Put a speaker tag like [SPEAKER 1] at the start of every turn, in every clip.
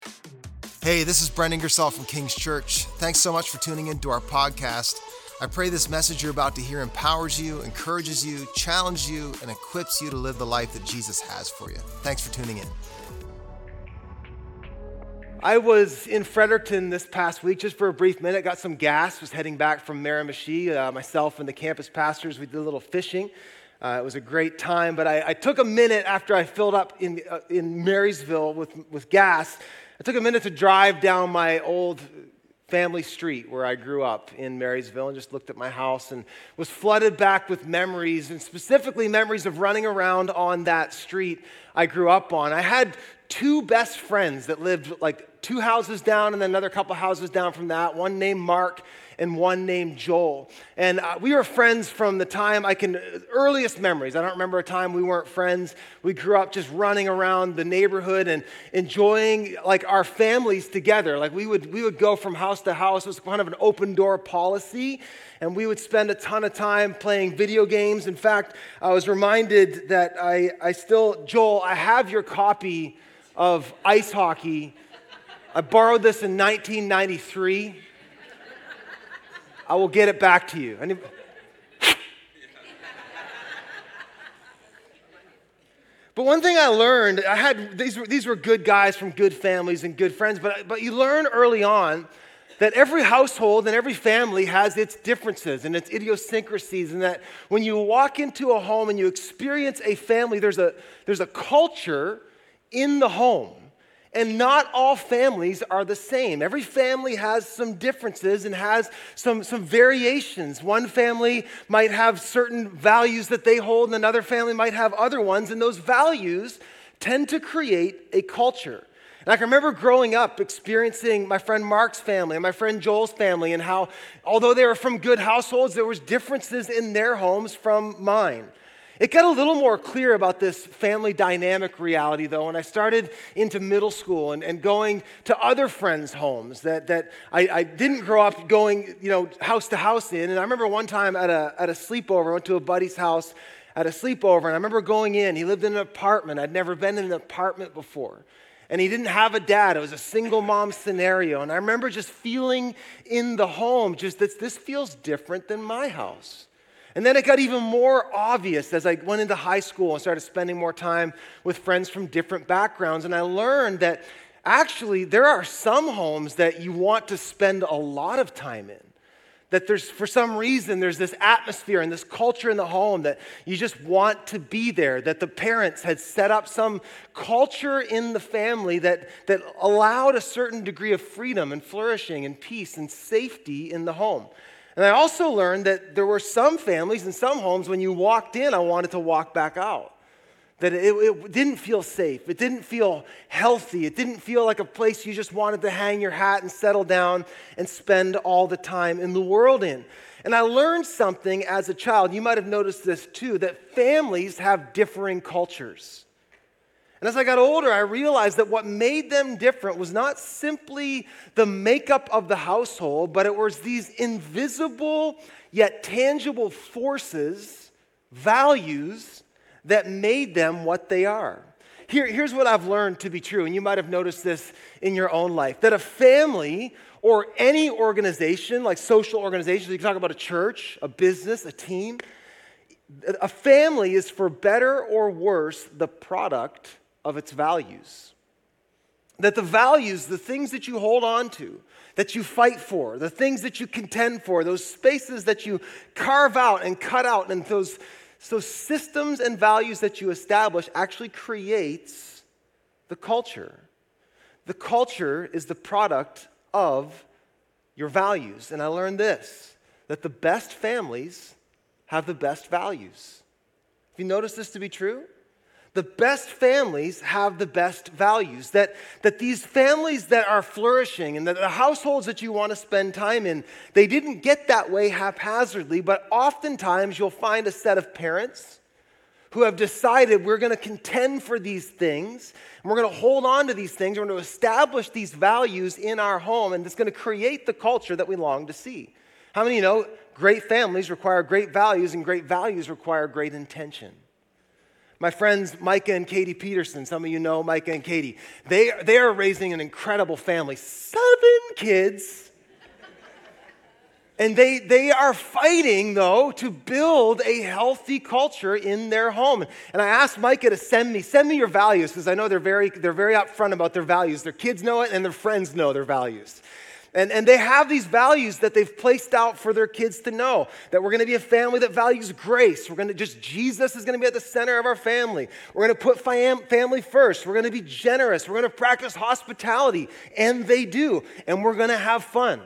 [SPEAKER 1] Hey, this is Brent Ingersoll from King's Church. Thanks so much for tuning into our podcast. I pray this message you're about to hear empowers you, encourages you, challenges you, and equips you to live the life that Jesus has for you. Thanks for tuning in.
[SPEAKER 2] I was in Fredericton this past week just for a brief minute, got some gas, was heading back from Miramichi. Myself and the campus pastors, we did a little fishing. It was a great time, but I took a minute after I filled up in Marysville with gas. I took a minute to drive down my old family street where I grew up in Marysville and just looked at my house and was flooded back with memories, and specifically memories of running around on that street I grew up on. I had two best friends that lived like two houses down and then another couple houses down from that, one named Mark and one named Joel. And we were friends from the time earliest memories. I don't remember a time we weren't friends. We grew up just running around the neighborhood and enjoying like our families together. Like we would go from house to house. It was kind of an open door policy. And we would spend a ton of time playing video games. In fact, I was reminded that Joel, I have your copy of Ice Hockey. I borrowed this in 1993. I will get it back to you. But one thing I learned, these were good guys from good families and good friends, but you learn early on that every household and every family has its differences and its idiosyncrasies, and that when you walk into a home and you experience a family, there's a culture in the home. And not all families are the same. Every family has some differences and has some variations. One family might have certain values that they hold, and another family might have other ones, and those values tend to create a culture. And I can remember growing up experiencing my friend Mark's family and my friend Joel's family, and how, although they were from good households, there was differences in their homes from mine. It got a little more clear about this family dynamic reality, though, when I started into middle school and going to other friends' homes that I didn't grow up going, house to house in. And I remember one time at a sleepover, I went to a buddy's house at a sleepover, and I remember going in. He lived in an apartment. I'd never been in an apartment before. And he didn't have a dad. It was a single mom scenario. And I remember just feeling in the home, just that this feels different than my house. And then it got even more obvious as I went into high school and started spending more time with friends from different backgrounds. And I learned that actually there are some homes that you want to spend a lot of time in. That for some reason, there's this atmosphere and this culture in the home that you just want to be there. That the parents had set up some culture in the family that allowed a certain degree of freedom and flourishing and peace and safety in the home. And I also learned that there were some families and some homes, when you walked in, I wanted to walk back out. That it didn't feel safe. It didn't feel healthy. It didn't feel like a place you just wanted to hang your hat and settle down and spend all the time in the world in. And I learned something as a child, you might have noticed this too, that families have differing cultures. And as I got older, I realized that what made them different was not simply the makeup of the household, but it was these invisible yet tangible forces, values, that made them what they are. Here's what I've learned to be true, and you might have noticed this in your own life, that a family or any organization, like social organizations, you can talk about a church, a business, a team, a family is, for better or worse, the product of its values. That the values, the things that you hold on to, that you fight for, the things that you contend for, those spaces that you carve out and cut out, and those systems and values that you establish actually creates the culture. The culture is the product of your values. And I learned this, that the best families have the best values. Have you noticed this to be true? The best families have the best values, that these families that are flourishing and that the households that you want to spend time in, they didn't get that way haphazardly, but oftentimes you'll find a set of parents who have decided we're going to contend for these things, and we're going to hold on to these things, we're going to establish these values in our home, and it's going to create the culture that we long to see. How many know great families require great values, and great values require great intention? My friends Micah and Katie Peterson, some of you know Micah and Katie, they are raising an incredible family, 7 kids. And they are fighting, though, to build a healthy culture in their home. And I asked Micah to send me your values, because I know they're very upfront about their values. Their kids know it, and their friends know their values. And they have these values that they've placed out for their kids to know, that we're going to be a family that values grace. Jesus is going to be at the center of our family. We're going to put family first. We're going to be generous. We're going to practice hospitality. And they do. And we're going to have fun.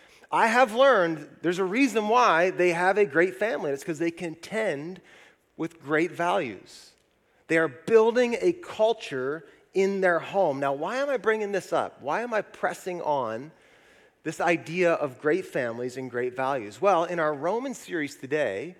[SPEAKER 2] I have learned there's a reason why they have a great family. It's because they contend with great values. They are building a culture in their home. Now, why am I bringing this up? Why am I pressing on this idea of great families and great values? Well, in our Romans series today,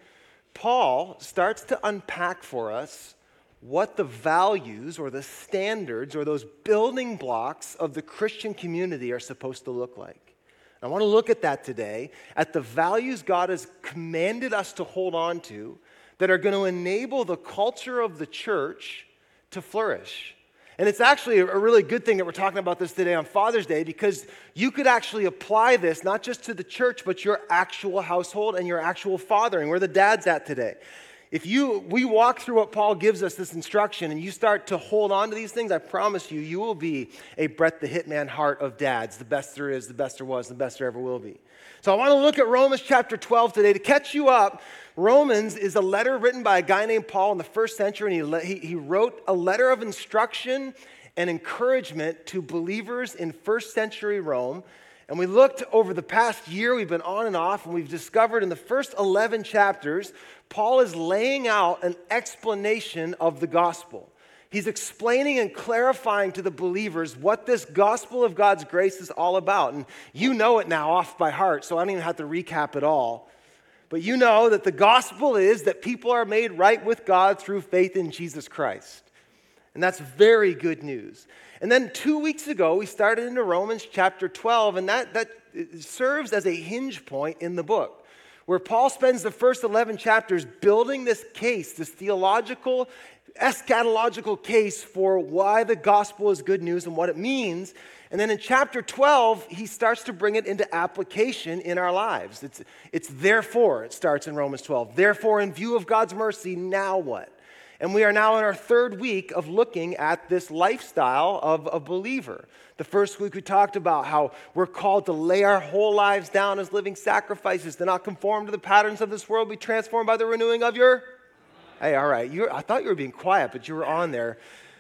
[SPEAKER 2] Paul starts to unpack for us what the values or the standards or those building blocks of the Christian community are supposed to look like. I want to look at that today, at the values God has commanded us to hold on to that are going to enable the culture of the church to flourish. And it's actually a really good thing that we're talking about this today on Father's Day, because you could actually apply this not just to the church, but your actual household and your actual fathering, where the dad's at today. If we walk through what Paul gives us, this instruction, and you start to hold on to these things, I promise you, you will be a Brett the Hitman heart of dads. The best there is, the best there was, the best there ever will be. So I want to look at Romans chapter 12 today. To catch you up, Romans is a letter written by a guy named Paul in the first century, and he wrote a letter of instruction and encouragement to believers in first century Rome. And we looked over the past year, we've been on and off, and we've discovered in the first 11 chapters, Paul is laying out an explanation of the gospel. He's explaining and clarifying to the believers what this gospel of God's grace is all about. And you know it now off by heart, so I don't even have to recap it all. But you know that the gospel is that people are made right with God through faith in Jesus Christ. And that's very good news. And then 2 weeks ago, we started into Romans chapter 12, and that serves as a hinge point in the book, where Paul spends the first 11 chapters building this case, this theological, eschatological case for why the gospel is good news and what it means. And then in chapter 12, he starts to bring it into application in our lives. It's therefore, it starts in Romans 12. Therefore, in view of God's mercy, now what? And we are now in our 3rd week of looking at this lifestyle of a believer. The first week we talked about how we're called to lay our whole lives down as living sacrifices, to not conform to the patterns of this world, be transformed by the renewing of your... Hey, all right. I thought you were being quiet, but you were on there.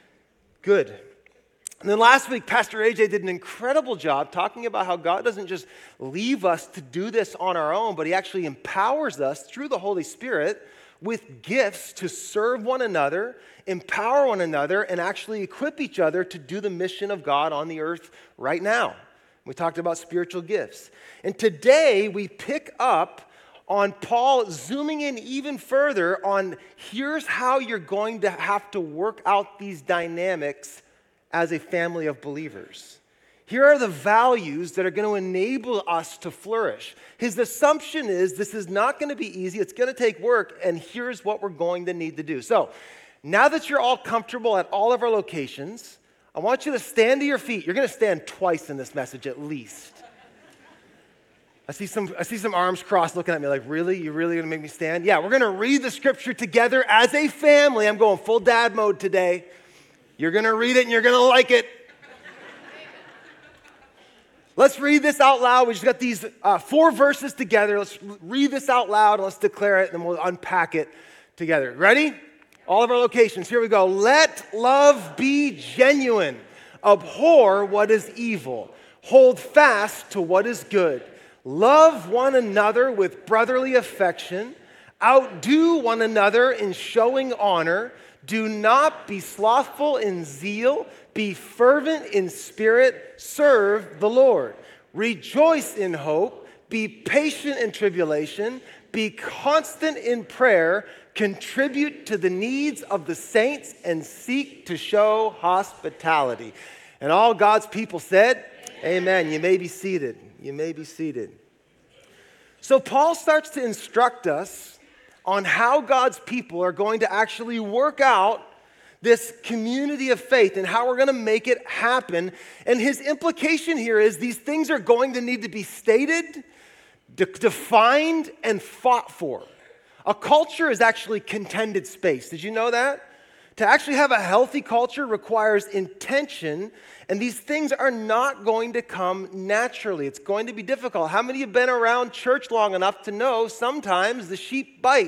[SPEAKER 2] Good. And then last week, Pastor AJ did an incredible job talking about how God doesn't just leave us to do this on our own, but he actually empowers us through the Holy Spirit with gifts to serve one another, empower one another, and actually equip each other to do the mission of God on the earth right now. We talked about spiritual gifts. And today we pick up on Paul zooming in even further on here's how you're going to have to work out these dynamics as a family of believers. Here are the values that are going to enable us to flourish. His assumption is this is not going to be easy. It's going to take work, and here's what we're going to need to do. So now that you're all comfortable at all of our locations, I want you to stand to your feet. You're going to stand twice in this message at least. I see some arms crossed looking at me like, really? You're really going to make me stand? Yeah, we're going to read the scripture together as a family. I'm going full dad mode today. You're going to read it, and you're going to like it. Let's read this out loud. We just got these 4 verses together. Let's read this out loud, and let's declare it, and then we'll unpack it together. Ready? All of our locations. Here we go. Let love be genuine. Abhor what is evil. Hold fast to what is good. Love one another with brotherly affection. Outdo one another in showing honor. Do not be slothful in zeal. Be fervent in spirit. Serve the Lord. Rejoice in hope. Be patient in tribulation. Be constant in prayer. Contribute to the needs of the saints and seek to show hospitality. And all God's people said, amen. You may be seated. You may be seated. So Paul starts to instruct us on how God's people are going to actually work out this community of faith and how we're going to make it happen. And his implication here is these things are going to need to be stated, defined, and fought for. A culture is actually contended space. Did you know that? To actually have a healthy culture requires intention, and these things are not going to come naturally. It's going to be difficult. How many of you have been around church long enough to know sometimes the sheep bite?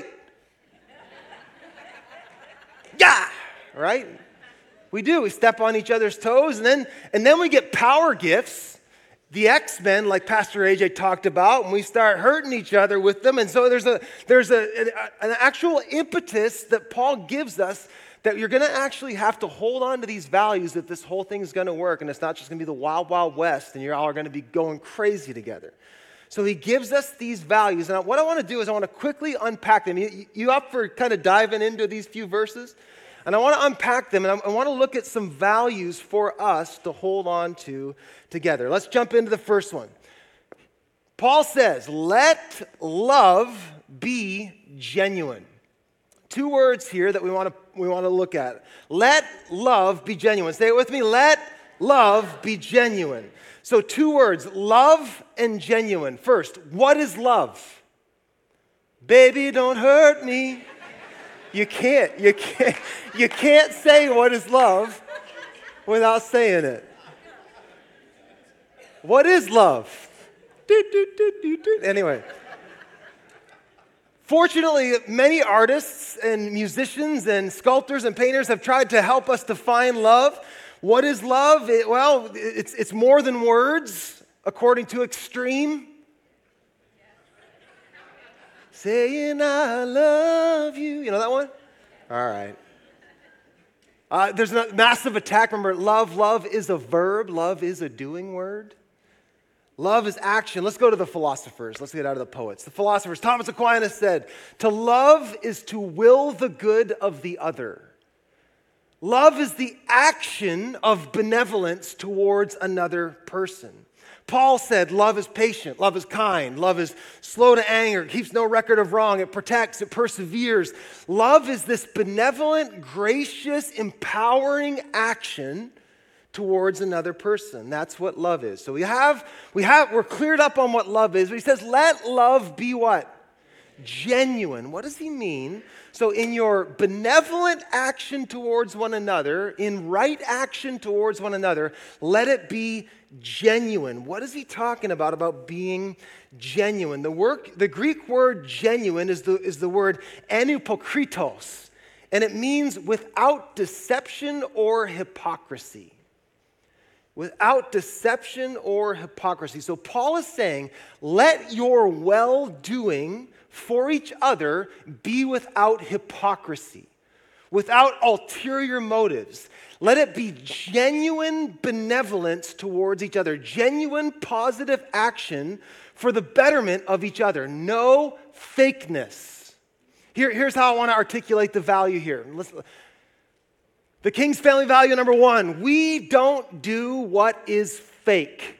[SPEAKER 2] Yeah, right? We do. We step on each other's toes, and then we get power gifts, the X-Men, like Pastor AJ talked about, and we start hurting each other with them. And so there's an actual impetus that Paul gives us that you're going to actually have to hold on to these values if this whole thing is going to work, and it's not just going to be the wild, wild west, and you all are going to be going crazy together. So he gives us these values, and what I want to do is I want to quickly unpack them. You up for kind of diving into these few verses? And I want to unpack them, and I want to look at some values for us to hold on to together. Let's jump into the first one. Paul says, let love be genuine. Two words here that we want to look at. Let love be genuine. Say it with me. Let love be genuine. So two words, love and genuine. First, what is love? Baby, don't hurt me. You can't say what is love without saying it. What is love? Anyway. Fortunately, many artists and musicians and sculptors and painters have tried to help us define love. What is love? It's more than words, according to Extreme. Saying I love you. You know that one? All right. There's a massive attack. Remember, love is a verb. Love is a doing word. Love is action. Let's go to the philosophers. Let's get out of the poets. The philosophers, Thomas Aquinas said, to love is to will the good of the other. Love is the action of benevolence towards another person. Paul said, love is patient, love is kind, love is slow to anger, it keeps no record of wrong, it protects, it perseveres. Love is this benevolent, gracious, empowering action towards another person. That's what love is. So we're cleared up on what love is, but he says, let love be what? Genuine. What does he mean? So in your benevolent action towards one another, in right action towards one another, let it be genuine. What is he talking about being genuine? The Greek word genuine is the word anupokritos, and it means without deception or hypocrisy. Without deception or hypocrisy. So Paul is saying, let your well-doing for each other be without hypocrisy, without ulterior motives. Let it be genuine benevolence towards each other, genuine positive action for the betterment of each other. No fakeness. Here's how I want to articulate the value here. Listen. The King's family value number one, we don't do what is fake.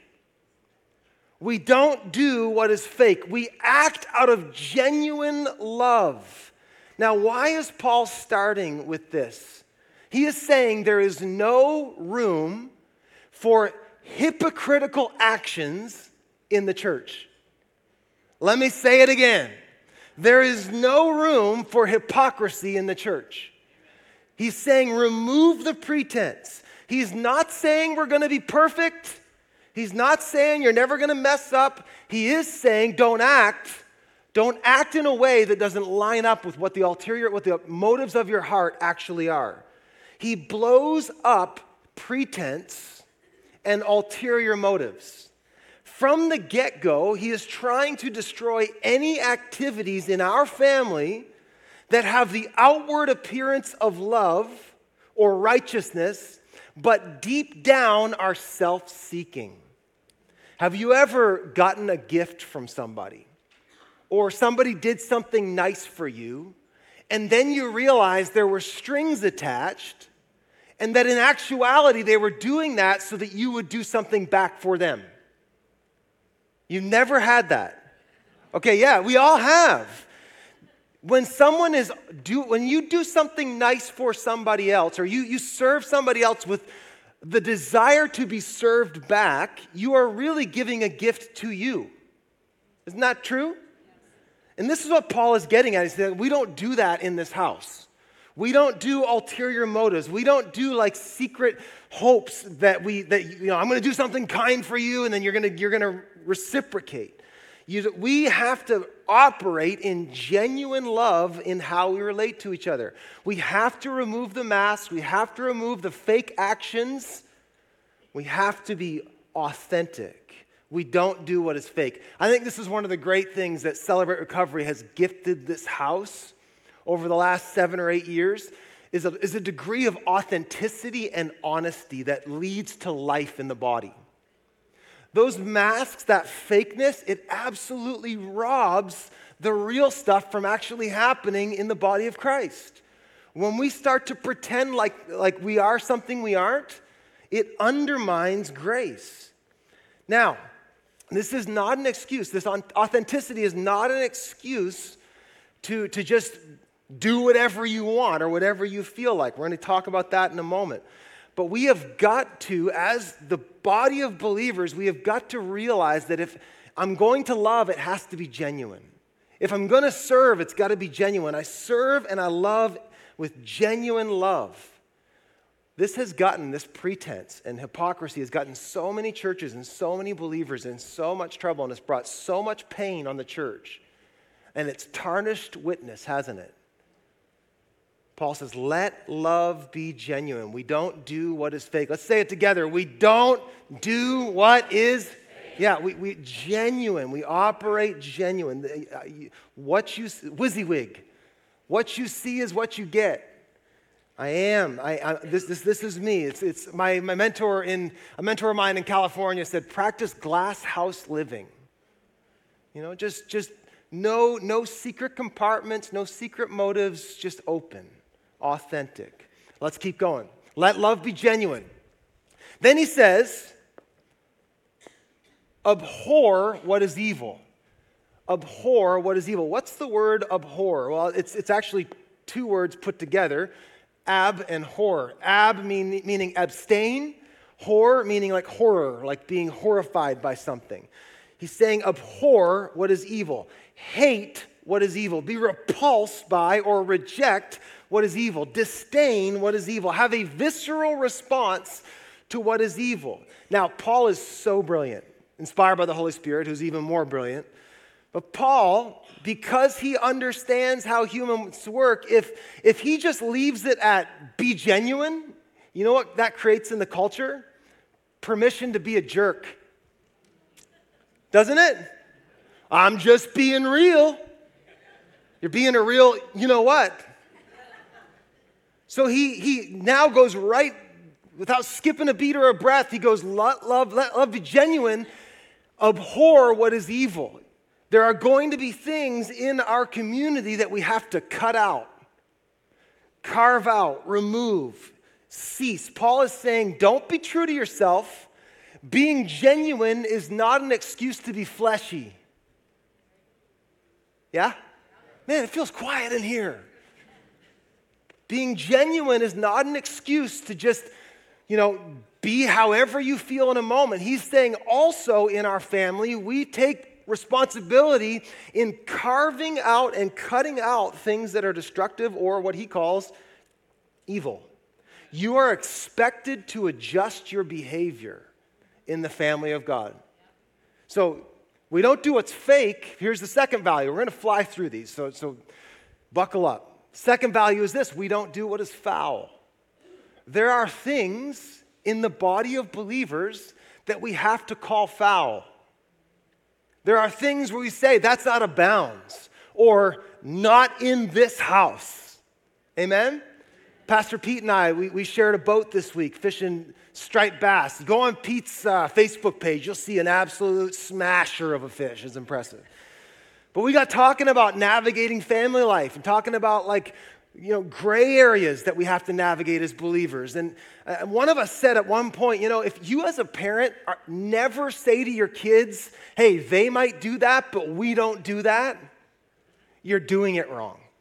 [SPEAKER 2] We don't do what is fake. We act out of genuine love. Now, why is Paul starting with this? He is saying there is no room for hypocritical actions in the church. Let me say it again. There is no room for hypocrisy in the church. He's saying remove the pretense. He's not saying we're going to be perfect. He's not saying you're never going to mess up. He is saying don't act in a way that doesn't line up with what the motives of your heart actually are. He blows up pretense and ulterior motives. From the get-go, he is trying to destroy any activities in our family that have the outward appearance of love or righteousness, but deep down are self-seeking. Have you ever gotten a gift from somebody? Or somebody did something nice for you, and then you realize there were strings attached, and that in actuality they were doing that so that you would do something back for them? You never had that. Okay, yeah, we all have. When you do something nice for somebody else, or you serve somebody else with the desire to be served back, you are really giving a gift to you. Isn't that true? And this is what Paul is getting at. He's saying, we don't do that in this house. We don't do ulterior motives. We don't do like secret hopes that I'm going to do something kind for you, and then you're going to reciprocate. We have to operate in genuine love in how we relate to each other. We have to remove the masks. We have to remove the fake actions. We have to be authentic. We don't do what is fake. I think this is one of the great things that Celebrate Recovery has gifted this house over the last 7 or 8 years is a degree of authenticity and honesty that leads to life in the body. Those masks, that fakeness, it absolutely robs the real stuff from actually happening in the body of Christ. When we start to pretend like we are something we aren't, it undermines grace. Now, this is not an excuse. This authenticity is not an excuse to just do whatever you want or whatever you feel like. We're going to talk about that in a moment. But we have got to, as the body of believers, we have got to realize that if I'm going to love, it has to be genuine. If I'm going to serve, it's got to be genuine. I serve and I love with genuine love. This pretense and hypocrisy has gotten so many churches and so many believers in so much trouble, and it's brought so much pain on the church. And it's tarnished witness, hasn't it? Paul says, let love be genuine. We don't do what is fake. Let's say it together. We don't do what is fake. Yeah, we genuine. We operate genuine. WYSIWYG. What you see is what you get. This is me. It's my mentor a mentor of mine in California said, practice glass house living. Just no secret compartments, no secret motives, just open. Authentic. Let's keep going. Let love be genuine. Then he says, abhor what is evil. Abhor what is evil. What's the word abhor? Well, it's actually 2 words put together, ab and hor. Ab meaning abstain, hor meaning like horror, like being horrified by something. He's saying abhor what is evil. Hate what is evil. Be repulsed by or reject what is evil. Disdain what is evil. Have a visceral response to what is evil. Now, Paul is so brilliant, inspired by the Holy Spirit, who's even more brilliant. But Paul, because he understands how humans work, if he just leaves it at be genuine, you know what that creates in the culture? Permission to be a jerk. Doesn't it? I'm just being real. You're being a real, you know what? So he now goes right, without skipping a beat or a breath, he goes, let love be genuine, abhor what is evil. There are going to be things in our community that we have to cut out, carve out, remove, cease. Paul is saying, don't be true to yourself. Being genuine is not an excuse to be fleshy. Yeah? Man, it feels quiet in here. Being genuine is not an excuse to just, be however you feel in a moment. He's saying also in our family, we take responsibility in carving out and cutting out things that are destructive or what he calls evil. You are expected to adjust your behavior in the family of God. So we don't do what's fake. Here's the second value. We're going to fly through these, so buckle up. Second value is this: we don't do what is foul. There are things in the body of believers that we have to call foul. There are things where we say, that's out of bounds, or not in this house. Amen? Pastor Pete and I, we shared a boat this week, fishing striped bass. Go on Pete's Facebook page, you'll see an absolute smasher of a fish. It's impressive. But we got talking about navigating family life and talking about gray areas that we have to navigate as believers. And one of us said at one point, if you as a parent never say to your kids, hey, they might do that, but we don't do that, you're doing it wrong.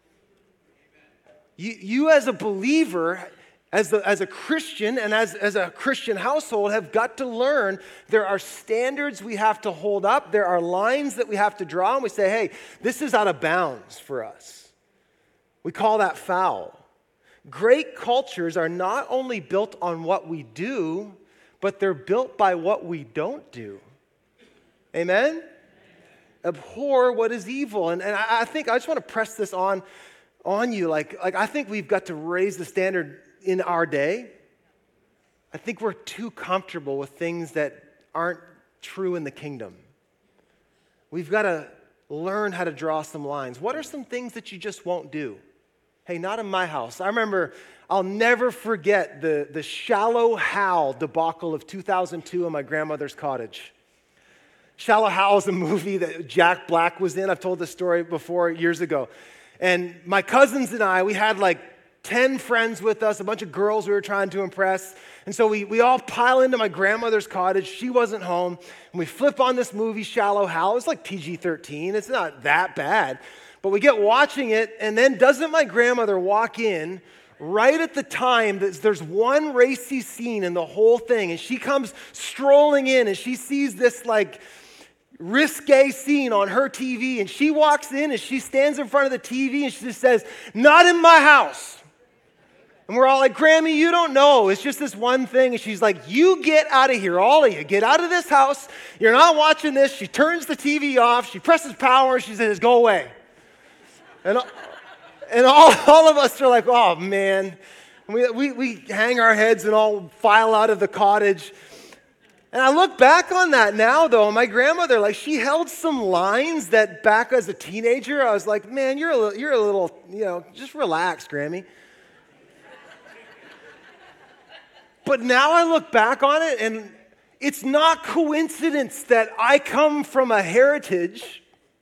[SPEAKER 2] You as a believer, as a Christian and as a Christian household have got to learn there are standards we have to hold up. There are lines that we have to draw, and we say, hey, this is out of bounds for us. We call that foul. Great cultures are not only built on what we do, but they're built by what we don't do. Amen? Abhor what is evil. And I think I just want to press this on you. Like I think we've got to raise the standard in our day. I think we're too comfortable with things that aren't true in the kingdom. We've got to learn how to draw some lines. What are some things that you just won't do? Hey, not in my house. I remember, I'll never forget the Shallow Hal debacle of 2002 in my grandmother's cottage. Shallow Hal is a movie that Jack Black was in. I've told this story before years ago. And my cousins and I, we had like 10 friends with us, a bunch of girls we were trying to impress. And so we all pile into my grandmother's cottage. She wasn't home. And we flip on this movie, Shallow Hal. It's like PG-13. It's not that bad. But we get watching it, and then doesn't my grandmother walk in right at the time that there's one racy scene in the whole thing, and she comes strolling in, and she sees this like risque scene on her TV, and she walks in and she stands in front of the TV and she just says, "Not in my house." And we're all like, "Grammy, you don't know. It's just this one thing." And she's like, "You get out of here, all of you. Get out of this house. You're not watching this." She turns the TV off. She presses power. She says, "Go away." And all of us are like, "Oh, man." We hang our heads and all file out of the cottage. And I look back on that now, though, and my grandmother, like, she held some lines that back as a teenager, I was like, "Man, you're a little, just relax, Grammy." But now I look back on it, and it's not coincidence that I come from a heritage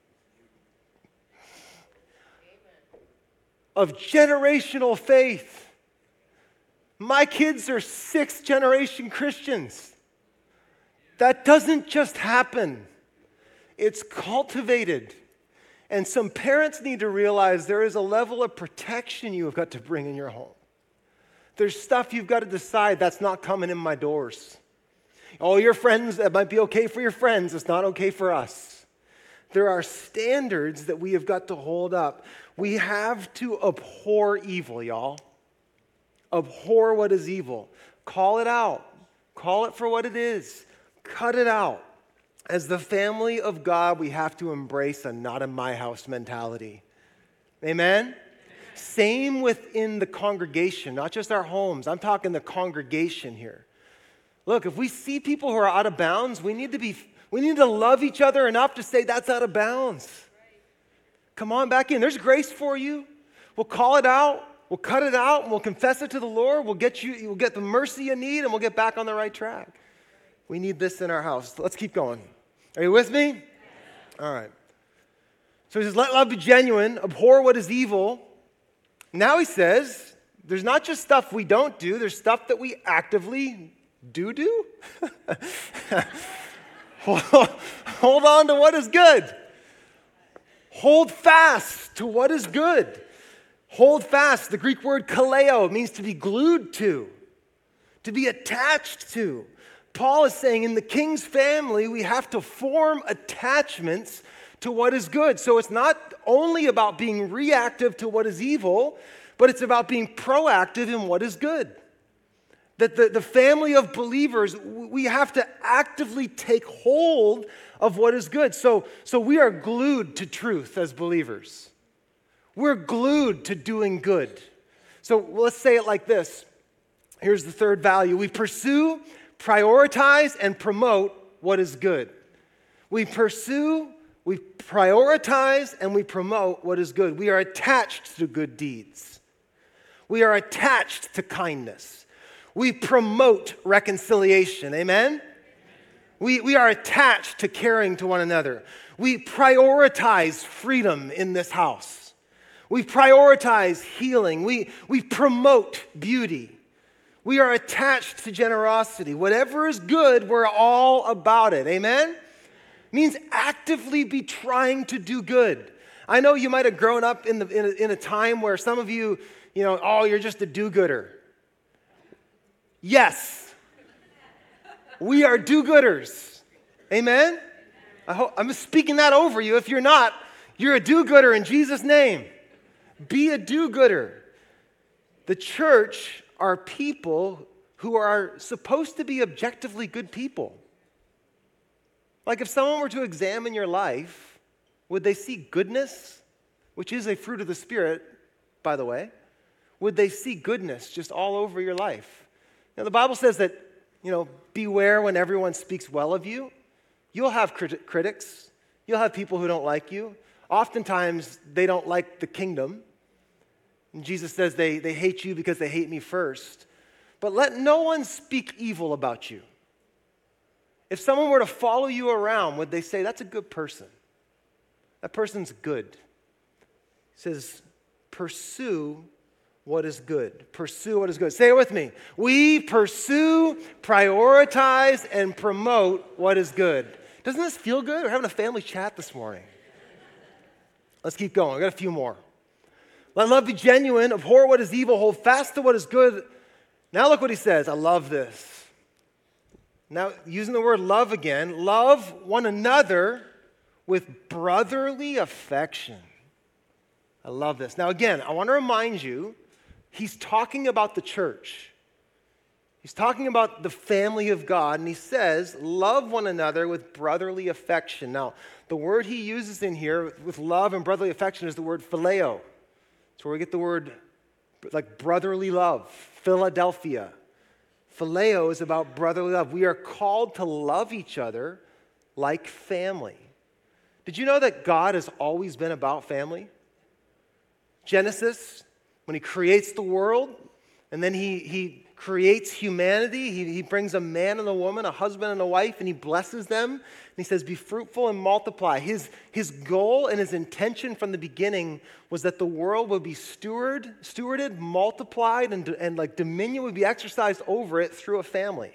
[SPEAKER 2] of generational faith. My kids are 6th-generation Christians. That doesn't just happen. It's cultivated. And some parents need to realize there is a level of protection you have got to bring in your home. There's stuff you've got to decide that's not coming in my doors. Oh, your friends, that might be okay for your friends. It's not okay for us. There are standards that we have got to hold up. We have to abhor evil, y'all. Abhor what is evil. Call it out. Call it for what it is. Cut it out. As the family of God, we have to embrace a not in my house mentality. Amen? Same within the congregation, not just our homes. I'm talking the congregation here. Look, if we see people who are out of bounds, we need to love each other enough to say that's out of bounds. Come on back in. There's grace for you. We'll call it out. We'll cut it out, and we'll confess it to the Lord. We'll get the mercy you need, and we'll get back on the right track. We need this in our house. Let's keep going. Are you with me? All right. So he says, let love be genuine, abhor what is evil. Now he says, there's not just stuff we don't do, there's stuff that we actively do. Hold on to what is good. Hold fast to what is good. Hold fast. The Greek word kaleo means to be glued to be attached to. Paul is saying in the king's family, we have to form attachments to what is good. So it's not only about being reactive to what is evil, but it's about being proactive in what is good. That the family of believers, we have to actively take hold of what is good. So we are glued to truth as believers. We're glued to doing good. So let's say it like this. Here's the third value. We pursue, prioritize, and promote what is good. We pursue, we prioritize, and we promote what is good. We are attached to good deeds. We are attached to kindness. We promote reconciliation. Amen? We are attached to caring to one another. We prioritize freedom in this house. We prioritize healing. We promote beauty. We are attached to generosity. Whatever is good, we're all about it. Amen? It means actively be trying to do good. I know you might have grown up in a time where some of you, oh, you're just a do-gooder. Yes, we are do-gooders. Amen? I'm speaking that over you. If you're not, you're a do-gooder in Jesus' name. Be a do-gooder. The church are people who are supposed to be objectively good people. Like if someone were to examine your life, would they see goodness, which is a fruit of the Spirit, by the way? Would they see goodness just all over your life? The Bible says that, beware when everyone speaks well of you. You'll have critics. You'll have people who don't like you. Oftentimes, they don't like the kingdom. And Jesus says they hate you because they hate me first. But let no one speak evil about you. If someone were to follow you around, would they say, that's a good person? That person's good. He says, pursue what is good. Pursue what is good. Say it with me. We pursue, prioritize, and promote what is good. Doesn't this feel good? We're having a family chat this morning. Let's keep going. I got a few more. Let love be genuine, abhor what is evil, hold fast to what is good. Now look what he says. I love this. Now, using the word love again, love one another with brotherly affection. I love this. Now again, I want to remind you, he's talking about the church. He's talking about the family of God, and he says, love one another with brotherly affection. Now, the word he uses in here with love and brotherly affection is the word phileo. It's where we get the word like brotherly love, Philadelphia. Phileo is about brotherly love. We are called to love each other like family. Did you know that God has always been about family? Genesis, when he creates the world, and then he creates humanity, he brings a man and a woman, a husband and a wife, and he blesses them. And he says, be fruitful and multiply. His goal and his intention from the beginning was that the world would be stewarded, multiplied, and like dominion would be exercised over it through a family.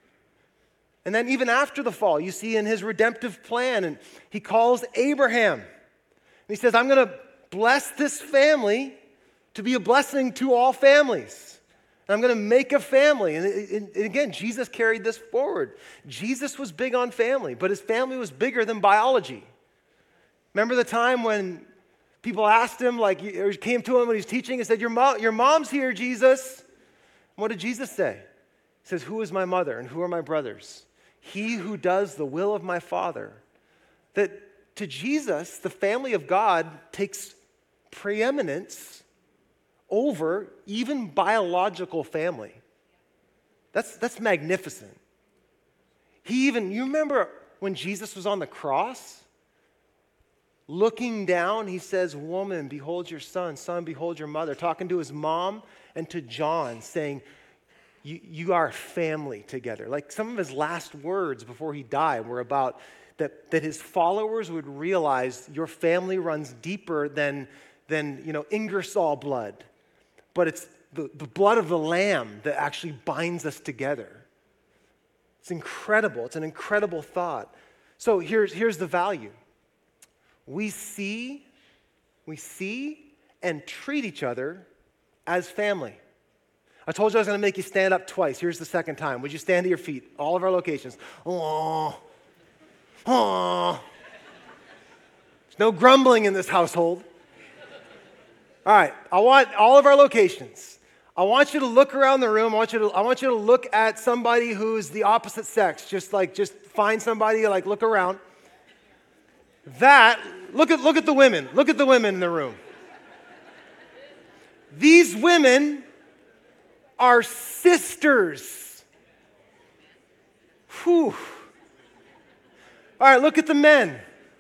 [SPEAKER 2] And then even after the fall, you see in his redemptive plan, and he calls Abraham. And he says, I'm going to bless this family to be a blessing to all families. And I'm going to make a family. And again, Jesus carried this forward. Jesus was big on family, but his family was bigger than biology. Remember the time when people asked him, or came to him when he was teaching and said, your mom's here, Jesus. And what did Jesus say? He says, who is my mother and who are my brothers? He who does the will of my Father. That to Jesus, the family of God takes preeminence over even biological family. That's magnificent. You remember when Jesus was on the cross? Looking down, he says, woman, behold your son, behold your mother, talking to his mom and to John, saying, you are family together. Like some of his last words before he died were about that his followers would realize your family runs deeper than Ingersoll blood. But it's the blood of the Lamb that actually binds us together. It's incredible. It's an incredible thought. So here's the value. We see and treat each other as family. I told you I was going to make you stand up twice. Here's the second time. Would you stand to your feet? All of our locations. Oh. There's no grumbling in this household. All right, I want all of our locations. I want you to look around the room. I want you to look at somebody who's the opposite sex. Just find somebody, look around. Look at the women. Look at the women in the room. These women are sisters. Whew. All right, look at the men.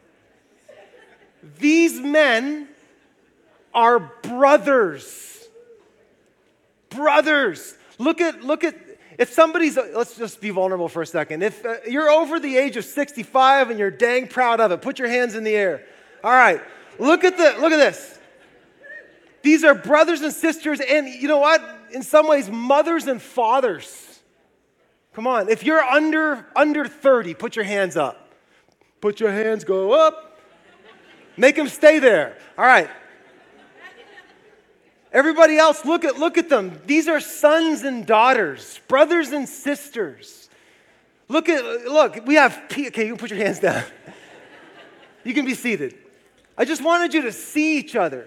[SPEAKER 2] These men are brothers. Brothers. Look at, if somebody's, let's just be vulnerable for a second. If you're over the age of 65 and you're dang proud of it, put your hands in the air. All right, look at this. These are brothers and sisters, and you know what? In some ways, mothers and fathers. Come on, if you're under 30, put your hands up. Put your hands, go up. Make them stay there. All right. Everybody else, look at them. These are sons and daughters, brothers and sisters. Look, we have, okay, you can put your hands down. You can be seated. I just wanted you to see each other.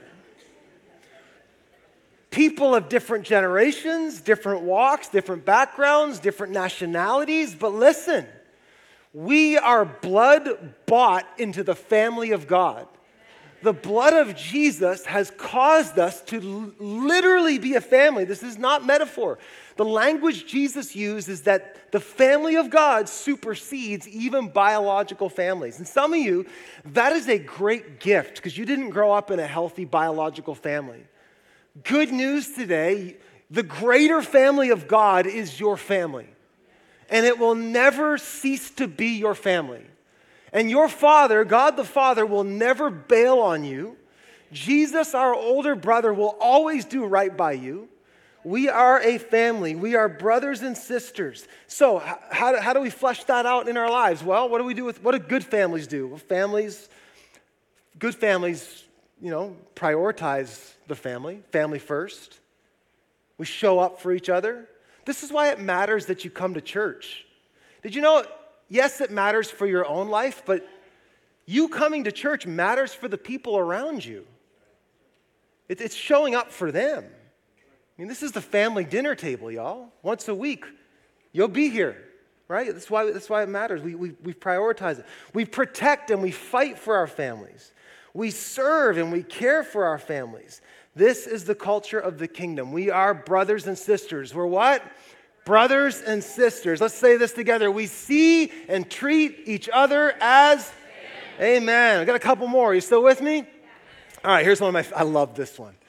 [SPEAKER 2] People of different generations, different walks, different backgrounds, different nationalities, but listen, we are blood bought into the family of God. The blood of Jesus has caused us to literally be a family. This is not metaphor. The language Jesus used is that the family of God supersedes even biological families. And some of you, that is a great gift because you didn't grow up in a healthy biological family. Good news today, the greater family of God is your family. And it will never cease to be your family. And your Father, God the Father, will never bail on you. Jesus, our older brother, will always do right by you. We are a family. We are brothers and sisters. So how do we flesh that out in our lives? Well, what do good families do? Well, good families, prioritize the family first. We show up for each other. This is why it matters that you come to church. Did you know, yes, it matters for your own life, but you coming to church matters for the people around you. It's showing up for them. I mean, this is the family dinner table, y'all. Once a week, you'll be here, right? That's why it matters. We prioritize it. We protect and we fight for our families. We serve and we care for our families. This is the culture of the kingdom. We are brothers and sisters. We're what? Brothers and sisters. Let's say this together. We see and treat each other as Amen. I got a couple more. Are you still with me? All right, here's one of I love this one.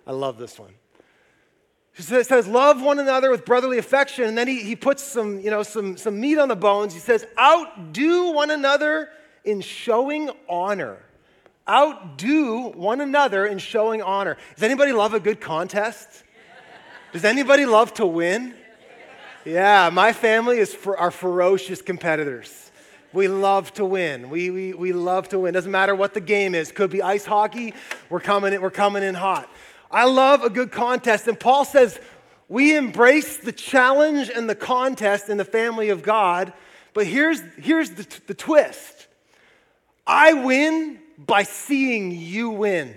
[SPEAKER 2] It says, love one another with brotherly affection. And then he puts some meat on the bones. He says, outdo one another in showing honor. Outdo one another in showing honor. Does anybody love a good contest? Does anybody love to win? Yeah, my family are ferocious competitors. We love to win. We love to win. Doesn't matter what the game is. Could be ice hockey. We're coming in hot. I love a good contest. And Paul says we embrace the challenge and the contest in the family of God. But here's the twist. I win by seeing you win.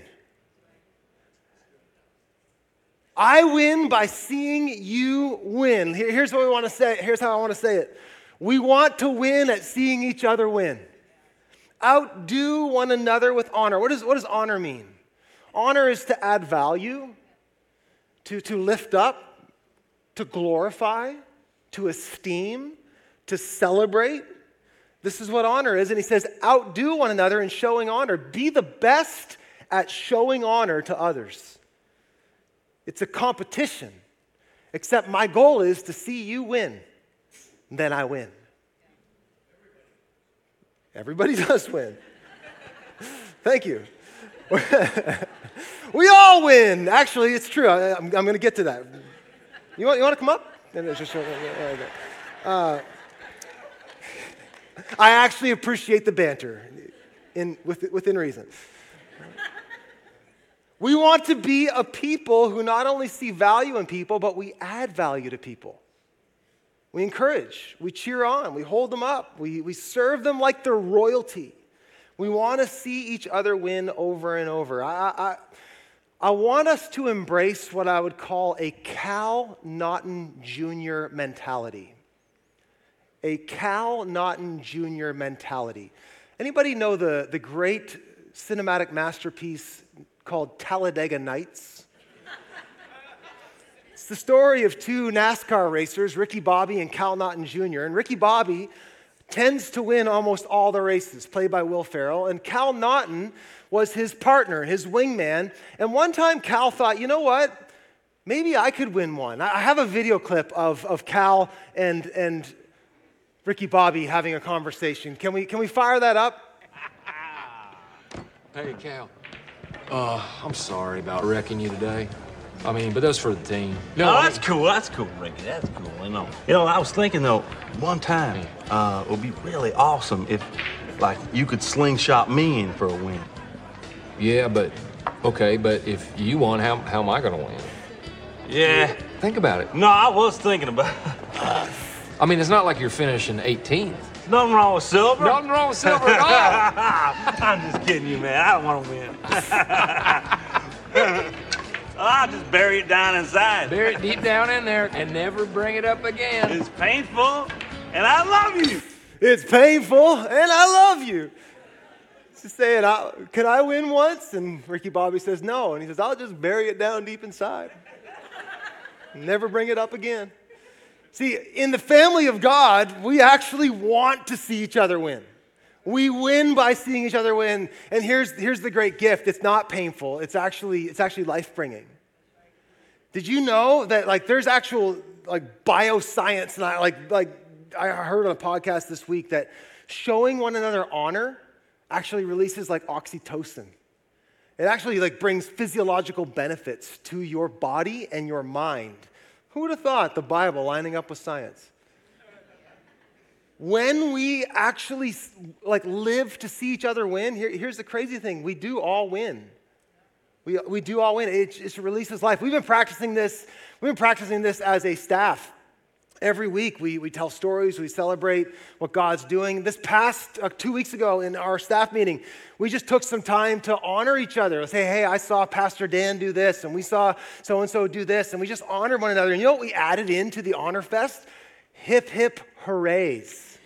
[SPEAKER 2] I win by seeing you win. Here's what we want to say. Here's how I want to say it. We want to win at seeing each other win. Outdo one another with honor. What does honor mean? Honor is to add value, to lift up, to glorify, to esteem, to celebrate. This is what honor is. And he says, outdo one another in showing honor. Be the best at showing honor to others. It's a competition, except my goal is to see you win. Then I win. Everybody does win. Thank you. We all win. Actually, it's true. I'm going to get to that. You want to come up? I actually appreciate the banter within reason. We want to be a people who not only see value in people, but we add value to people. We encourage, we cheer on, we hold them up, we serve them like they're royalty. We want to see each other win over and over. I want us to embrace what I would call a Cal Naughton Jr. mentality. A Cal Naughton Jr. mentality. Anybody know the great cinematic masterpiece called Talladega Nights? It's the story of two NASCAR racers, Ricky Bobby and Cal Naughton Jr. And Ricky Bobby tends to win almost all the races, played by Will Ferrell. And Cal Naughton was his partner, his wingman. And one time Cal thought, you know what? Maybe I could win one. I have a video clip of Cal and Ricky Bobby having a conversation. Can we fire that up?
[SPEAKER 3] Hey, Cal. I'm sorry about wrecking you today. But that's for the team.
[SPEAKER 4] No, that's cool. That's cool, Ricky. That's cool. I was thinking though, one time it would be really awesome if, you could slingshot me in for a win.
[SPEAKER 3] Yeah, but Okay, but if you won, how am I going to win?
[SPEAKER 4] Yeah.
[SPEAKER 3] Think about it.
[SPEAKER 4] No, I was thinking about it.
[SPEAKER 3] I mean, it's not like you're finishing 18th.
[SPEAKER 4] Nothing wrong with silver.
[SPEAKER 3] Nothing wrong with silver at all.
[SPEAKER 4] I'm just kidding you, man. I don't want to win. I'll just bury it down inside.
[SPEAKER 3] Bury it deep down in there and never bring it up again.
[SPEAKER 4] It's painful, and I love you.
[SPEAKER 2] It's painful, and I love you. He's saying, can I win once? And Ricky Bobby says no. And he says, I'll just bury it down deep inside. Never bring it up again. See, in the family of God, we actually want to see each other win. We win by seeing each other win. And here's the great gift. It's not painful. It's actually life-bringing. Did you know that there's actual bioscience, and I heard on a podcast this week that showing one another honor actually releases oxytocin. It actually brings physiological benefits to your body and your mind. Who would have thought the Bible lining up with science? When we actually live to see each other win, here's the crazy thing: we do all win. We do all win. It releases life. We've been practicing this as a staff. Every week we tell stories, we celebrate what God's doing. This past 2 weeks ago in our staff meeting, we just took some time to honor each other. Let's say, hey, I saw Pastor Dan do this, and we saw so-and-so do this, and we just honored one another. And you know what we added into the Honor Fest? Hip, hip, hoorays.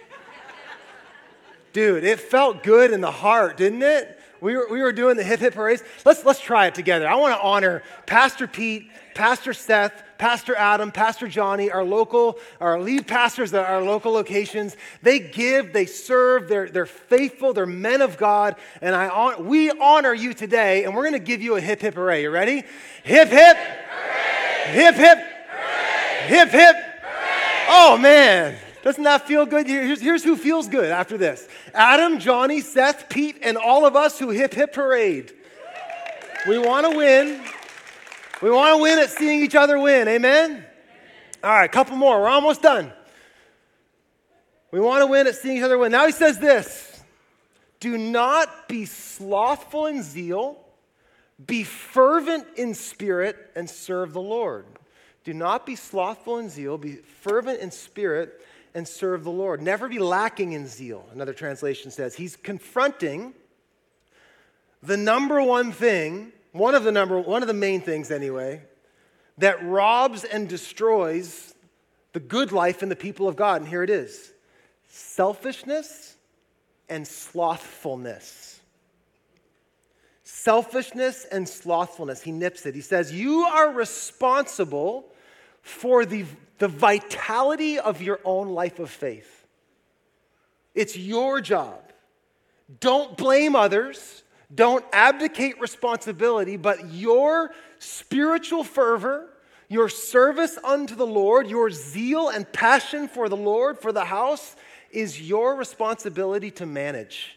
[SPEAKER 2] Dude, it felt good in the heart, didn't it? We were doing the hip, hip, hoorays. Let's try it together. I want to honor Pastor Pete, Pastor Seth, Pastor Adam, Pastor Johnny, our lead pastors at our local locations. They give, they serve, they're faithful, they're men of God, and we honor you today, and we're going to give you a hip, hip, hooray. You ready? Hip, hip, hooray! Hip, hip, hooray! Hip, hip, hooray! Oh, man. Doesn't that feel good? Here's who feels good after this. Adam, Johnny, Seth, Pete, and all of us who hip, hip, hooray. We want to win. We want to win at seeing each other win. Amen? All right, a couple more. We're almost done. We want to win at seeing each other win. Now he says this: do not be slothful in zeal, be fervent in spirit, and serve the Lord. Do not be slothful in zeal, be fervent in spirit, and serve the Lord. Never be lacking in zeal, another translation says. He's confronting the number one thing, one of the main things anyway, that robs and destroys the good life in the people of God. And here it is: selfishness and slothfulness. Selfishness and slothfulness. He nips it. He says, you are responsible for the vitality of your own life of faith. It's your job. Don't blame others. Don't abdicate responsibility, but your spiritual fervor, your service unto the Lord, your zeal and passion for the Lord, for the house, is your responsibility to manage.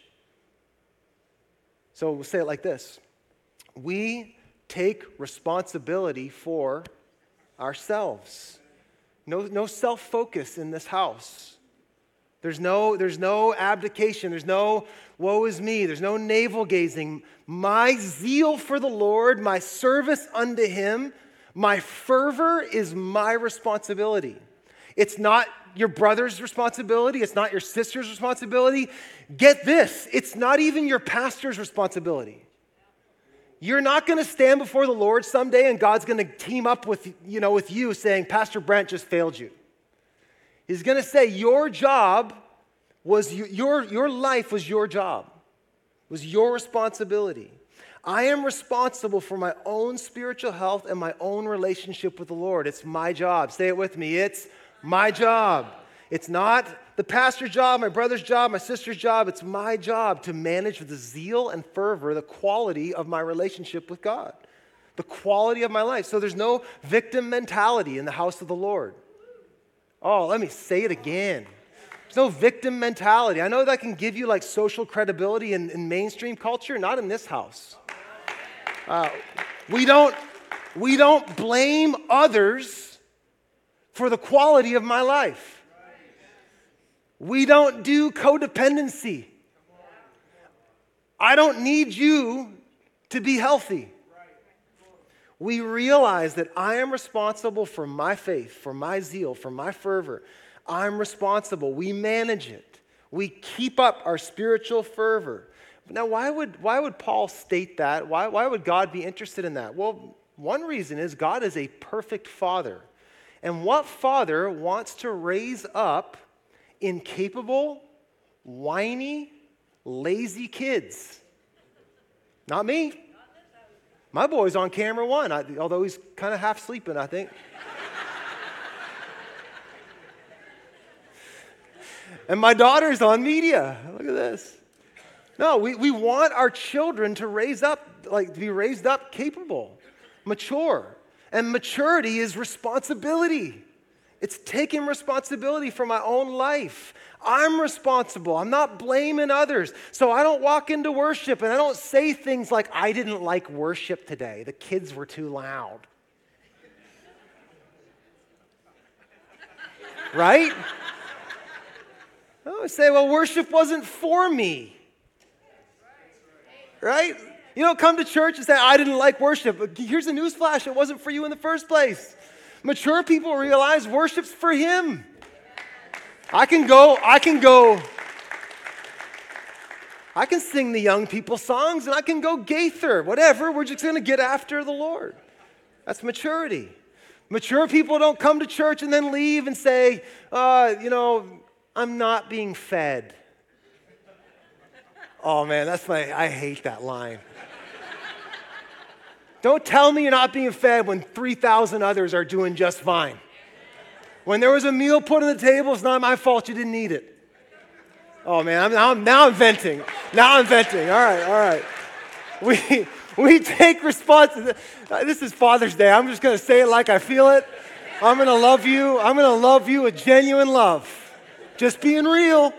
[SPEAKER 2] So we'll say it like this: we take responsibility for ourselves. No self-focus in this house. There's no abdication. There's no woe is me. There's no navel-gazing. My zeal for the Lord, my service unto Him, my fervor is my responsibility. It's not your brother's responsibility. It's not your sister's responsibility. Get this, it's not even your pastor's responsibility. You're not going to stand before the Lord someday and God's going to team up with you saying, Pastor Brent just failed you. He's going to say your job was, your life was your job, was your responsibility. I am responsible for my own spiritual health and my own relationship with the Lord. It's my job. Say it with me. It's my job. It's not the pastor's job, my brother's job, my sister's job. It's my job to manage with the zeal and fervor, the quality of my relationship with God, the quality of my life. So there's no victim mentality in the house of the Lord. Oh, let me say it again. There's no victim mentality. I know that can give you social credibility in mainstream culture, not in this house. We don't blame others for the quality of my life. We don't do codependency. I don't need you to be healthy. we realize that I am responsible for my faith, for my zeal, for my fervor. I'm responsible. We manage it. We keep up our spiritual fervor. Now, why would Paul state that? Why would God be interested in that? Well, one reason is God is a perfect father. And what father wants to raise up incapable, whiny, lazy kids? Not me. My boy's on camera one, although he's kind of half sleeping, I think. And my daughter's on media. Look at this. No, we want our children to be raised up capable, mature. And maturity is responsibility. It's taking responsibility for my own life. I'm responsible. I'm not blaming others. So I don't walk into worship and I don't say things like, I didn't like worship today. The kids were too loud. Right? I say, well, worship wasn't for me. Right? You don't come to church and say, I didn't like worship. Here's a newsflash, it wasn't for you in the first place. Mature people realize worship's for him. I can sing the young people songs and I can go Gaither, whatever. We're just going to get after the Lord. That's maturity. Mature people don't come to church and then leave and say, I'm not being fed. Oh man, I hate that line. Don't tell me you're not being fed when 3,000 others are doing just fine. When there was a meal put on the table, it's not my fault you didn't eat it. Oh man, now I'm venting. All right. We take responsibility. This is Father's Day. I'm just going to say it like I feel it. I'm going to love you. I'm going to love you with genuine love. Just being real.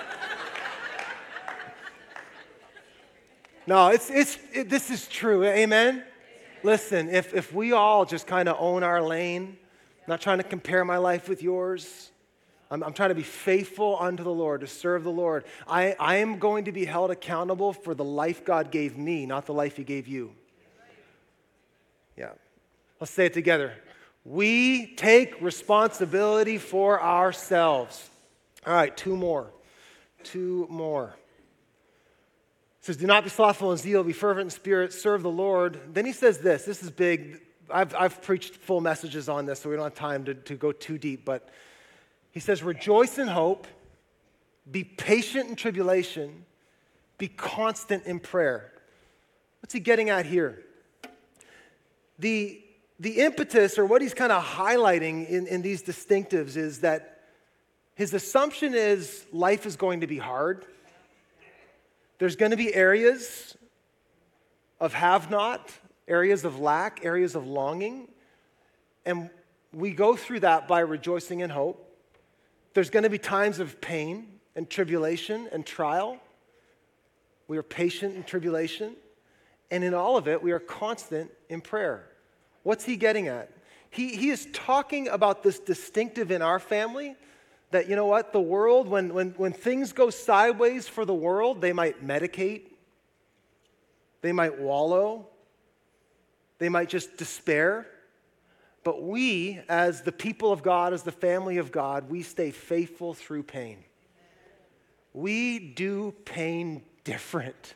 [SPEAKER 2] No, this is true. Amen? Listen, if we all just kind of own our lane, I'm not trying to compare my life with yours. I'm trying to be faithful unto the Lord, to serve the Lord. I am going to be held accountable for the life God gave me, not the life he gave you. Yeah. Let's say it together. We take responsibility for ourselves. All right, two more. It says, do not be slothful in zeal, be fervent in spirit, serve the Lord. Then he says this is big. I've preached full messages on this, so we don't have time to go too deep. But he says, rejoice in hope, be patient in tribulation, be constant in prayer. What's he getting at here? The impetus, or what he's kind of highlighting in these distinctives, is that his assumption is life is going to be hard. There's going to be areas of have not, areas of lack, areas of longing. And we go through that by rejoicing in hope. There's going to be times of pain and tribulation and trial. We are patient in tribulation. And in all of it, we are constant in prayer. What's he getting at? He is talking about this distinctive in our family. That, you know what, the world, when things go sideways for the world, they might medicate, they might wallow, they might just despair. But we, as the people of God, as the family of God, we stay faithful through pain. We do pain different.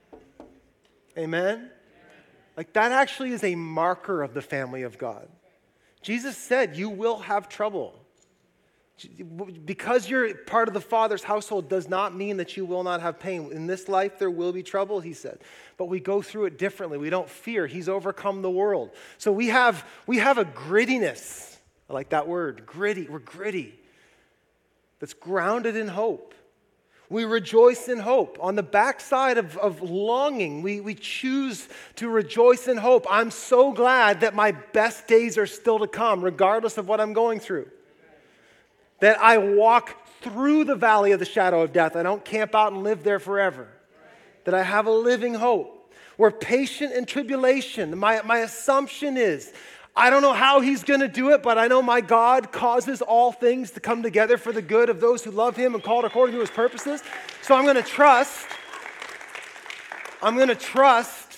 [SPEAKER 2] Amen? Like that actually is a marker of the family of God. Jesus said, you will have trouble. Because you're part of the Father's household does not mean that you will not have pain. In this life, there will be trouble, he said. But we go through it differently. We don't fear. He's overcome the world. So we have a grittiness. I like that word, gritty. We're gritty. That's grounded in hope. We rejoice in hope. On the backside of longing, we choose to rejoice in hope. I'm so glad that my best days are still to come, regardless of what I'm going through. That I walk through the valley of the shadow of death. I don't camp out and live there forever. That I have a living hope. We're patient in tribulation. My assumption is, I don't know how he's going to do it, but I know my God causes all things to come together for the good of those who love him and called according to his purposes. So I'm going to trust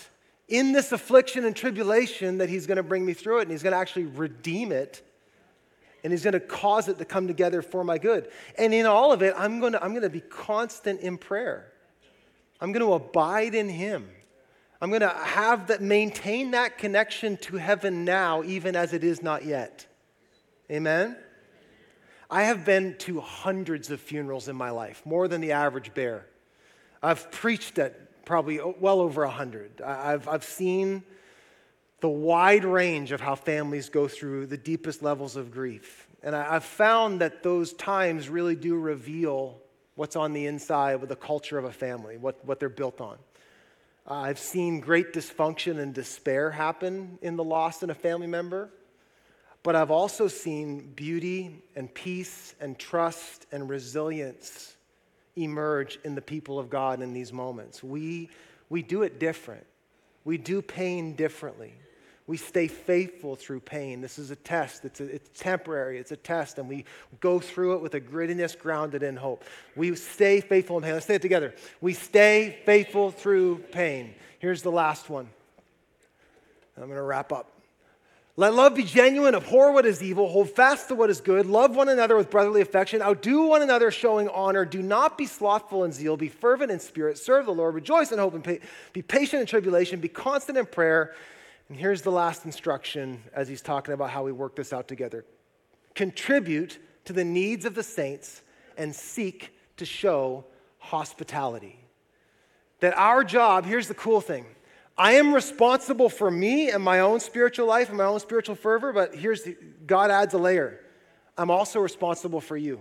[SPEAKER 2] in this affliction and tribulation that he's going to bring me through it, and he's going to actually redeem it, and he's going to cause it to come together for my good. And in all of it, I'm going to be constant in prayer. I'm going to abide in him. I'm going to maintain that connection to heaven now, even as it is not yet. Amen? I have been to hundreds of funerals in my life, more than the average bear. I've preached at probably well over 100. I've seen the wide range of how families go through the deepest levels of grief. And I've found that those times really do reveal what's on the inside with the culture of a family, what they're built on. I've seen great dysfunction and despair happen in the loss in a family member, but I've also seen beauty and peace and trust and resilience emerge in the people of God in these moments. We do it different. We do pain differently. We stay faithful through pain. This is a test. It's temporary. It's a test, and we go through it with a grittiness grounded in hope. We stay faithful in pain. Let's say it together. We stay faithful through pain. Here's the last one. I'm going to wrap up. Let love be genuine, abhor what is evil, hold fast to what is good, love one another with brotherly affection, outdo one another showing honor, do not be slothful in zeal, be fervent in spirit, serve the Lord, rejoice in hope, and be patient in tribulation, be constant in prayer. And here's the last instruction as he's talking about how we work this out together. Contribute to the needs of the saints and seek to show hospitality. That our job, here's the cool thing, I am responsible for me and my own spiritual life and my own spiritual fervor, but God adds a layer. I'm also responsible for you.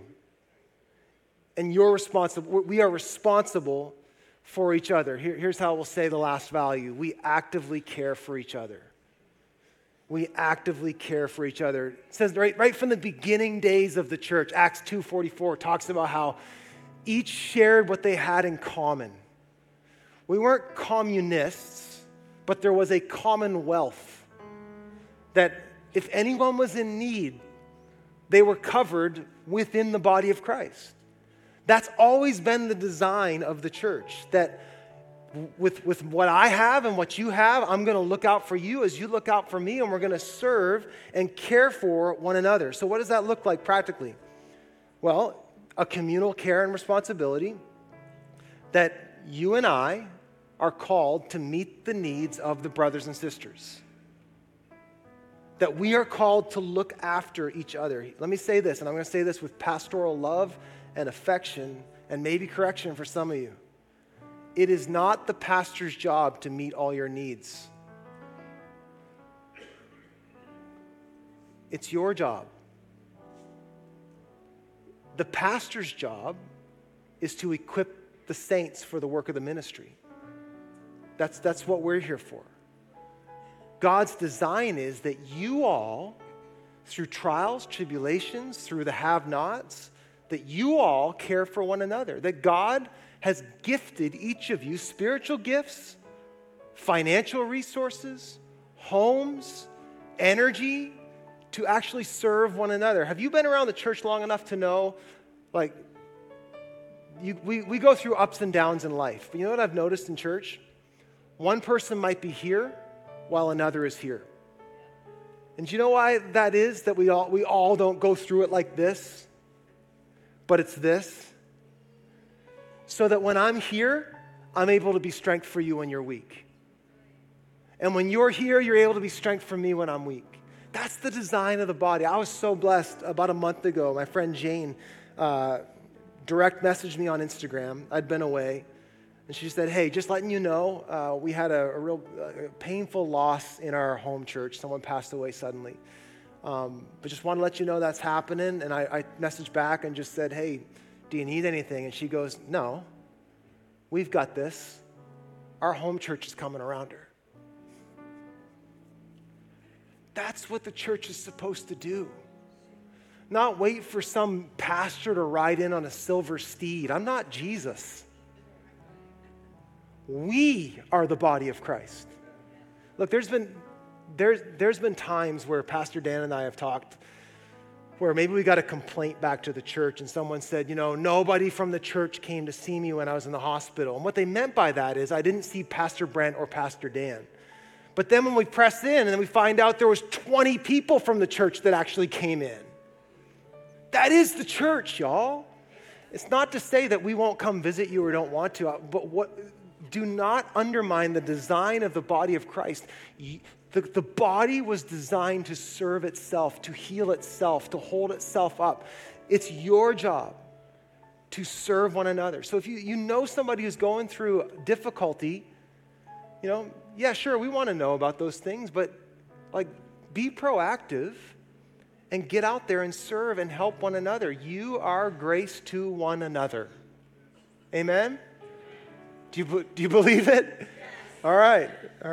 [SPEAKER 2] And you're responsible. We are responsible for each other. Here's how we'll say the last value. We actively care for each other. We actively care for each other. It says right from the beginning days of the church, Acts 2:44 talks about how each shared what they had in common. We weren't communists, but there was a commonwealth that if anyone was in need, they were covered within the body of Christ. That's always been the design of the church, that with what I have and what you have, I'm going to look out for you as you look out for me, and we're going to serve and care for one another. So what does that look like practically? Well, a communal care and responsibility that you and I are called to meet the needs of the brothers and sisters. That we are called to look after each other. Let me say this, and I'm going to say this with pastoral love and affection and maybe correction for some of you. It is not the pastor's job to meet all your needs. It's your job. The pastor's job is to equip the saints for the work of the ministry. That's what we're here for. God's design is that you all, through trials, tribulations, through the have-nots, that you all care for one another. That God has gifted each of you spiritual gifts, financial resources, homes, energy to actually serve one another. Have you been around the church long enough to know, we go through ups and downs in life. But you know what I've noticed in church? One person might be here while another is here. And do you know why that is? That we all don't go through it like this, but it's this. So that when I'm here, I'm able to be strength for you when you're weak. And when you're here, you're able to be strength for me when I'm weak. That's the design of the body. I was so blessed about a month ago. My friend Jane direct messaged me on Instagram. I'd been away. And she said, hey, just letting you know, we had a real painful loss in our home church. Someone passed away suddenly. But just want to let you know that's happening. And I messaged back and just said, hey, do you need anything? And she goes, no, we've got this. Our home church is coming around her. That's what the church is supposed to do. Not wait for some pastor to ride in on a silver steed. I'm not Jesus. We are the body of Christ. Look, there's been times where Pastor Dan and I have talked where maybe we got a complaint back to the church and someone said, nobody from the church came to see me when I was in the hospital. And what they meant by that is I didn't see Pastor Brent or Pastor Dan. But then when we press in and then we find out there was 20 people from the church that actually came in. That is the church, y'all. It's not to say that we won't come visit you or don't want to, but do not undermine the design of the body of Christ. The body was designed to serve itself, to heal itself, to hold itself up. It's your job to serve one another. So if you know somebody who's going through difficulty, yeah, sure, we want to know about those things, but be proactive and get out there and serve and help one another. You are grace to one another. Amen? Do you believe it? Yes. All right.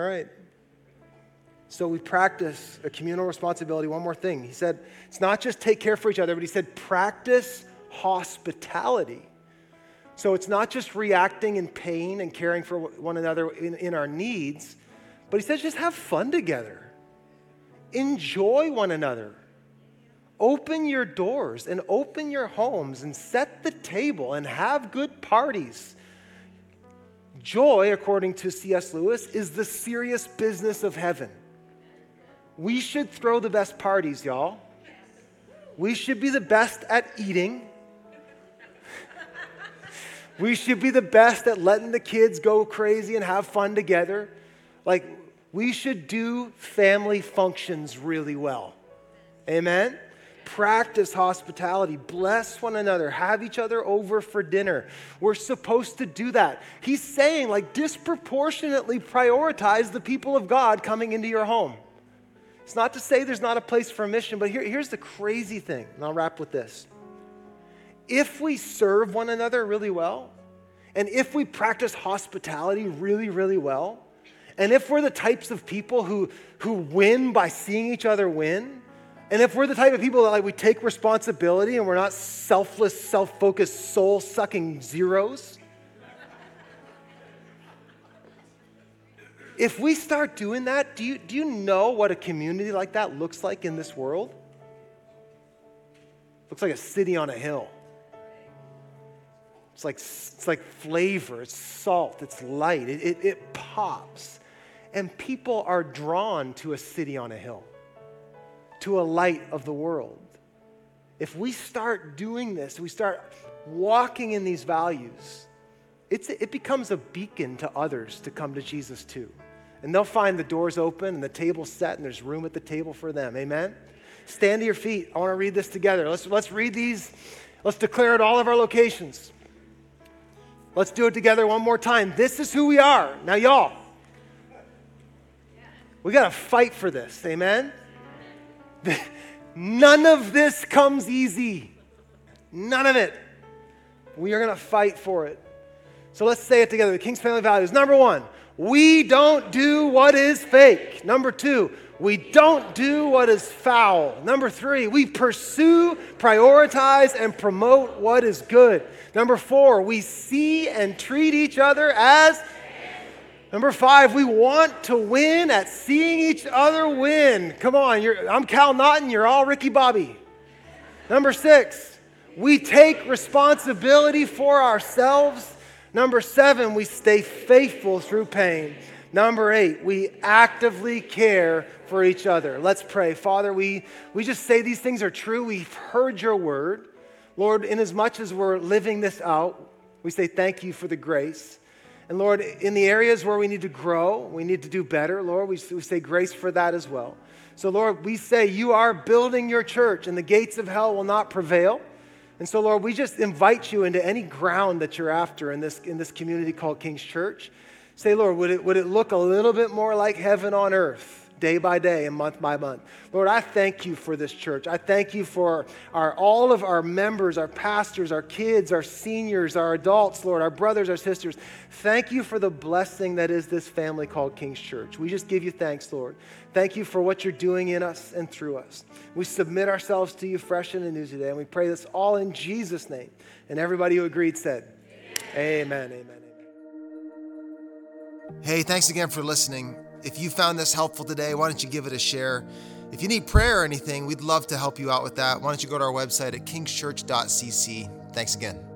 [SPEAKER 2] So we practice a communal responsibility. One more thing. He said, it's not just take care for each other, but he said practice hospitality. So it's not just reacting in pain and caring for one another in our needs, but he says just have fun together. Enjoy one another. Open your doors and open your homes and set the table and have good parties. Joy, according to C.S. Lewis, is the serious business of heaven. We should throw the best parties, y'all. We should be the best at eating. We should be the best at letting the kids go crazy and have fun together. We should do family functions really well. Amen? Practice hospitality. Bless one another. Have each other over for dinner. We're supposed to do that. He's saying, disproportionately prioritize the people of God coming into your home. It's not to say there's not a place for mission, but here's the crazy thing, and I'll wrap with this. If we serve one another really well, and if we practice hospitality really, really well, and if we're the types of people who win by seeing each other win, and if we're the type of people that we take responsibility and we're not selfless, self-focused, soul-sucking zeros, if we start doing that, do you know what a community like that looks like in this world? It looks like a city on a hill. It's like flavor, it's salt, it's light, it pops. And people are drawn to a city on a hill, to a light of the world. If we start doing this, we start walking in these values, it becomes a beacon to others to come to Jesus too. And they'll find the doors open and the table set and there's room at the table for them. Amen? Stand to your feet. I want to read this together. Let's read these. Let's declare it all of our locations. Let's do it together one more time. This is who we are. Now, y'all, we got to fight for this. Amen? None of this comes easy. None of it. We are going to fight for it. So let's say it together. The King's Family Values. Number 1, we don't do what is fake. Number 2, we don't do what is foul. Number 3, we pursue, prioritize, and promote what is good. Number 4, we see and treat each other as. Number 5, we want to win at seeing each other win. Come on, I'm Cal Naughton, you're all Ricky Bobby. Number 6, we take responsibility for ourselves. Number 7, we stay faithful through pain. Number 8, we actively care for each other. Let's pray. Father, we just say these things are true. We've heard your word. Lord, inasmuch as we're living this out, we say thank you for the grace. And Lord, in the areas where we need to grow, we need to do better, Lord, we say grace for that as well. So Lord, we say you are building your church and the gates of hell will not prevail. And so Lord, we just invite you into any ground that you're after in this community called King's Church. Say, Lord, would it look a little bit more like heaven on earth, day by day and month by month? Lord, I thank you for this church. I thank you for all of our members, our pastors, our kids, our seniors, our adults, Lord, our brothers, our sisters. Thank you for the blessing that is this family called King's Church. We just give you thanks, Lord. Thank you for what you're doing in us and through us. We submit ourselves to you fresh and anew today, and we pray this all in Jesus' name. And everybody who agreed said, amen, amen.
[SPEAKER 1] Hey, thanks again for listening. If you found this helpful today, why don't you give it a share? If you need prayer or anything, we'd love to help you out with that. Why don't you go to our website at kingschurch.cc. Thanks again.